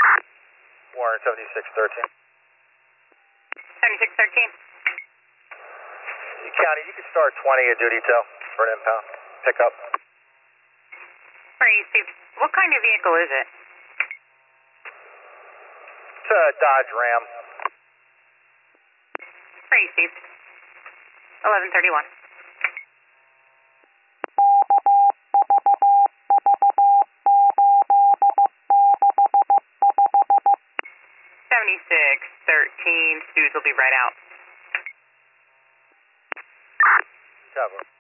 Warren 7613. 7613. County, you can start 20 at duty tail for an impound. Pick up. Alright, Steve. What kind of vehicle is it? It's a Dodge Ram. Alright, Steve. 1131. Stews will be right out. Cover.